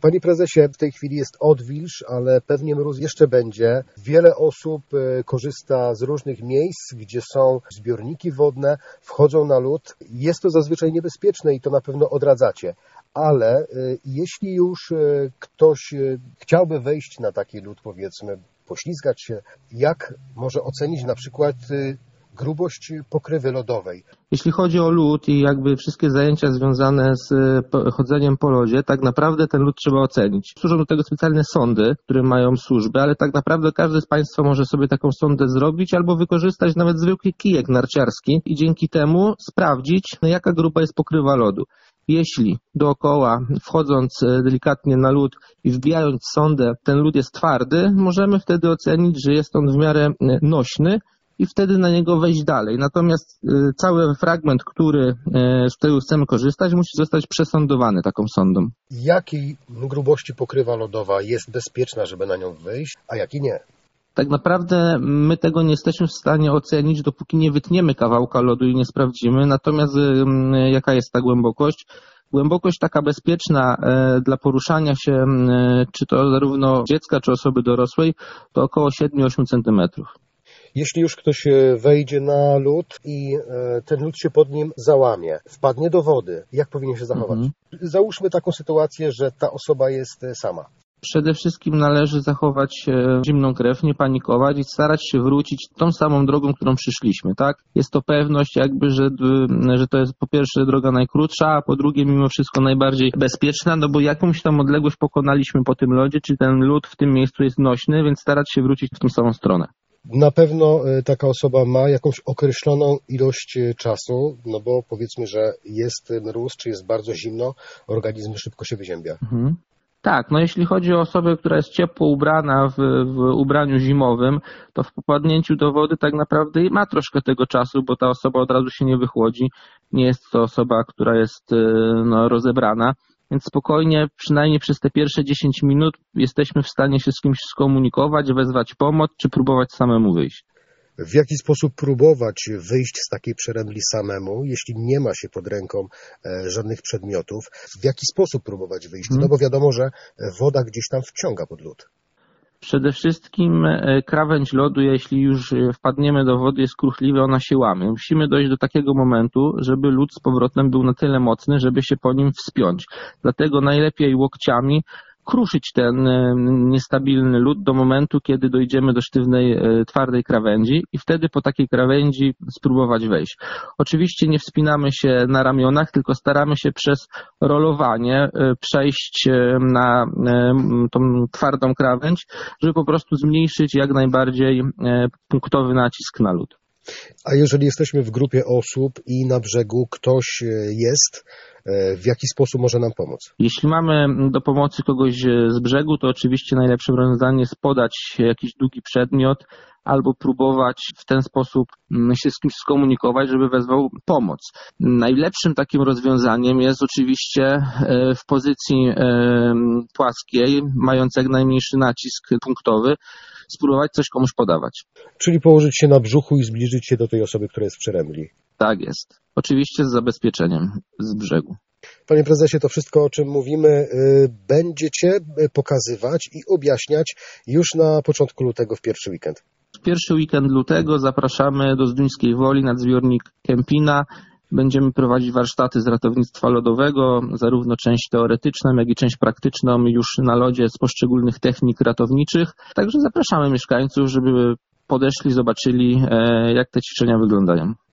Panie prezesie, w tej chwili jest odwilż, ale pewnie mróz jeszcze będzie. Wiele osób korzysta z różnych miejsc, gdzie są zbiorniki wodne, wchodzą na lód. Jest to zazwyczaj niebezpieczne i to na pewno odradzacie. Ale jeśli już ktoś chciałby wejść na taki lód, powiedzmy, poślizgać się, jak może ocenić na przykład grubość pokrywy lodowej? Jeśli chodzi o lód i jakby wszystkie zajęcia związane z chodzeniem po lodzie, tak naprawdę ten lód trzeba ocenić. Służą do tego specjalne sondy, które mają służby, ale tak naprawdę każdy z Państwa może sobie taką sondę zrobić albo wykorzystać nawet zwykły kijek narciarski i dzięki temu sprawdzić, jaka gruba jest pokrywa lodu. Jeśli dookoła, wchodząc delikatnie na lód i wbijając sondę, ten lód jest twardy, możemy wtedy ocenić, że jest on w miarę nośny i wtedy na niego wejść dalej. Natomiast cały fragment, z którego chcemy korzystać, musi zostać przesądowany taką sondą. Jakiej grubości pokrywa lodowa jest bezpieczna, żeby na nią wyjść, a jakiej nie? Tak naprawdę my tego nie jesteśmy w stanie ocenić, dopóki nie wytniemy kawałka lodu i nie sprawdzimy. Natomiast jaka jest ta głębokość? Głębokość taka bezpieczna dla poruszania się, czy to zarówno dziecka, czy osoby dorosłej, to około 7-8 cm. Jeśli już ktoś wejdzie na lód i ten lód się pod nim załamie, wpadnie do wody, jak powinien się zachować? Załóżmy taką sytuację, że ta osoba jest sama. Przede wszystkim należy zachować zimną krew, nie panikować i starać się wrócić tą samą drogą, którą przyszliśmy, tak? Jest to pewność jakby, że to jest po pierwsze droga najkrótsza, a po drugie mimo wszystko najbardziej bezpieczna, no bo jakąś tam odległość pokonaliśmy po tym lodzie, czy ten lód w tym miejscu jest nośny, więc starać się wrócić w tą samą stronę. Na pewno taka osoba ma jakąś określoną ilość czasu, no bo powiedzmy, że jest mróz, czy jest bardzo zimno, organizm szybko się wyziębia. Tak, no jeśli chodzi o osobę, która jest ciepło ubrana w ubraniu zimowym, to w popadnięciu do wody tak naprawdę ma troszkę tego czasu, bo ta osoba od razu się nie wychłodzi. Nie jest to osoba, która jest rozebrana, więc spokojnie, przynajmniej przez te pierwsze 10 minut jesteśmy w stanie się z kimś skomunikować, wezwać pomoc, czy próbować samemu wyjść. W jaki sposób próbować wyjść z takiej przerębli samemu, jeśli nie ma się pod ręką żadnych przedmiotów? W jaki sposób próbować wyjść? No bo wiadomo, że woda gdzieś tam wciąga pod lód. Przede wszystkim krawędź lodu, jeśli już wpadniemy do wody, jest skruchliwa, ona się łamie. Musimy dojść do takiego momentu, żeby lód z powrotem był na tyle mocny, żeby się po nim wspiąć. Dlatego najlepiej łokciami kruszyć ten niestabilny lód do momentu, kiedy dojdziemy do sztywnej, twardej krawędzi i wtedy po takiej krawędzi spróbować wejść. Oczywiście nie wspinamy się na ramionach, tylko staramy się przez rolowanie przejść na tą twardą krawędź, żeby po prostu zmniejszyć jak najbardziej punktowy nacisk na lód. A jeżeli jesteśmy w grupie osób i na brzegu ktoś jest, w jaki sposób może nam pomóc? Jeśli mamy do pomocy kogoś z brzegu, to oczywiście najlepszym rozwiązaniem jest podać jakiś długi przedmiot albo próbować w ten sposób się z kimś skomunikować, żeby wezwał pomoc. Najlepszym takim rozwiązaniem jest oczywiście w pozycji płaskiej, mając jak najmniejszy nacisk punktowy, spróbować coś komuś podawać. Czyli położyć się na brzuchu i zbliżyć się do tej osoby, która jest w przerębli. Tak jest. Oczywiście z zabezpieczeniem z brzegu. Panie prezesie, to wszystko, o czym mówimy, będziecie pokazywać i objaśniać już na początku lutego, w pierwszy weekend. W pierwszy weekend lutego zapraszamy do Zduńskiej Woli nad zbiornik Kępina. Będziemy prowadzić warsztaty z ratownictwa lodowego, zarówno część teoretyczną, jak i część praktyczną już na lodzie z poszczególnych technik ratowniczych. Także zapraszamy mieszkańców, żeby podeszli, zobaczyli, jak te ćwiczenia wyglądają.